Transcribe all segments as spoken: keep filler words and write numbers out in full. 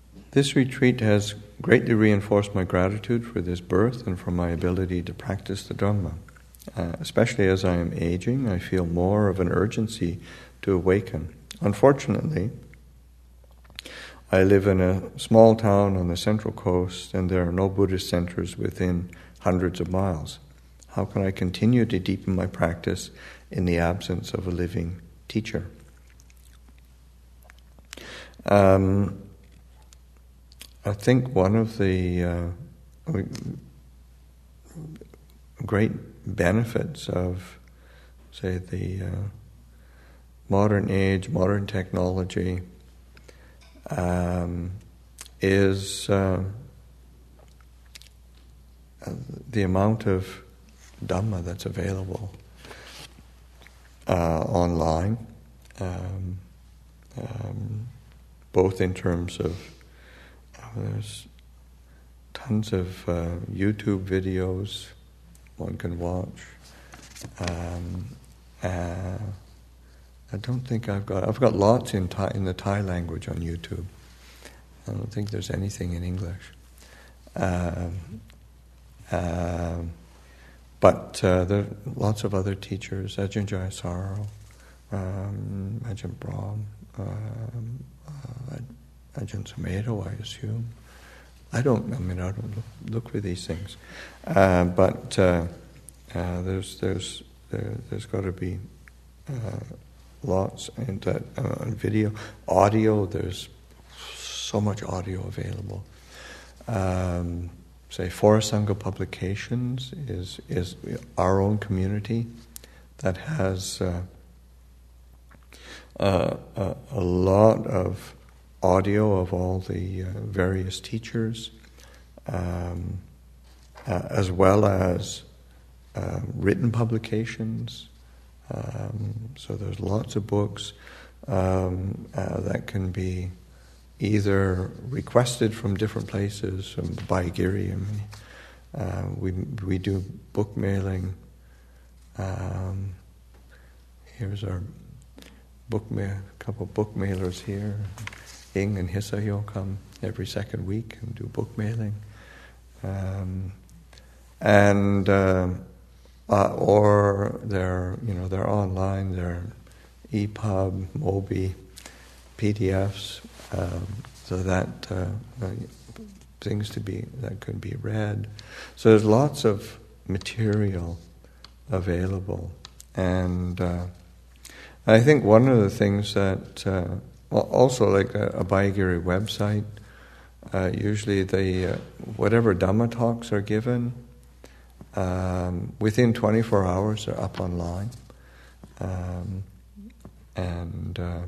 This retreat has greatly reinforced my gratitude for this birth and for my ability to practice the Dhamma. Uh, especially as I am aging, I feel more of an urgency to awaken. Unfortunately, I live in a small town on the central coast, and there are no Buddhist centers within hundreds of miles. How can I continue to deepen my practice in the absence of a living teacher? Um, I think one of the uh, great benefits of, say, the uh, modern age, modern technology, um, is uh, the amount of Dhamma that's available uh, online, um, um, both in terms of uh, there's tons of uh, YouTube videos one can watch. Um, uh, I don't think I've got. I've got lots in Thai, in the Thai language on YouTube. I don't think there's anything in English. Um, um, but uh, there are lots of other teachers. Ajahn Jayasaro, um, Ajahn Brahm, um, uh, Ajahn Sumedho, I assume. I don't. I mean, I don't look, look for these things. Uh, but uh, uh, there's there's there, there's got to be. Uh, Lots and uh, uh, video, audio. There's so much audio available. Um, say Forest Sangha Publications is is our own community that has uh, uh, a, a lot of audio of all the uh, various teachers, um, uh, as well as uh, written publications. Um, so there's lots of books um, uh, that can be either requested from different places, from Bhaigiri. I mean, uh, we we do book mailing. Um, here's our book mail, a couple of book mailers here. Ing and Hisayo come every second week and do book mailing, um, and. Uh, Uh, or they're, you know, they're online, they're E P U B, Mobi, P D Fs, um, so that uh, uh, things to be that could be read. So there's lots of material available, and uh, I think one of the things that uh, also like a, a Bhaigiri website, uh, usually the uh, whatever Dhamma talks are given. Um, within twenty-four hours, they're up online, um, and uh,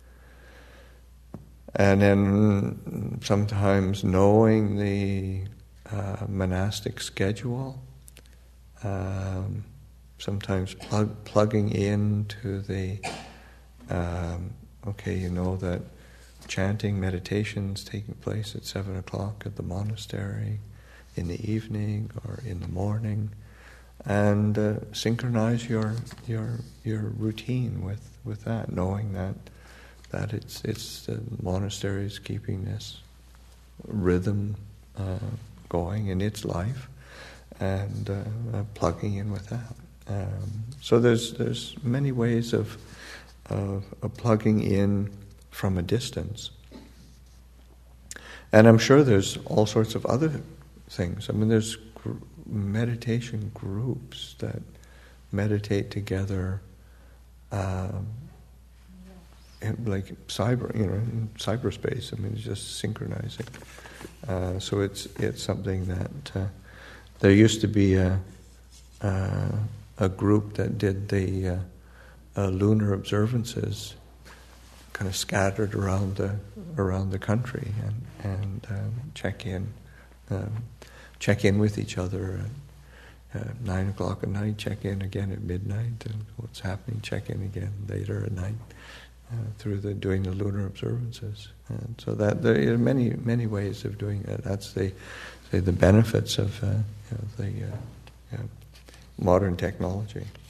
and then sometimes knowing the uh, monastic schedule, um, sometimes plug, plugging into the um, okay, you know that chanting meditations taking place at seven o'clock at the monastery. In the evening or in the morning, and uh, synchronize your your your routine with, with that, knowing that that it's it's the monastery is keeping this rhythm uh, going in its life, and uh, uh, plugging in with that. Um, so there's there's many ways of, of of plugging in from a distance, and I'm sure there's all sorts of other things. I mean, there's gr- meditation groups that meditate together, um, in like cyber, you know, in cyberspace. I mean, it's just synchronizing. Uh, so it's it's something that uh, there used to be a uh, a group that did the uh, uh, lunar observances, kind of scattered around the around the country, and and um, check in. Um, check in with each other at uh, nine o'clock at night, check in again at midnight, and what's happening, check in again later at night uh, through the doing the lunar observances. And so that there are many many ways of doing it. That's the say the benefits of uh, you know, the uh, you know, modern technology.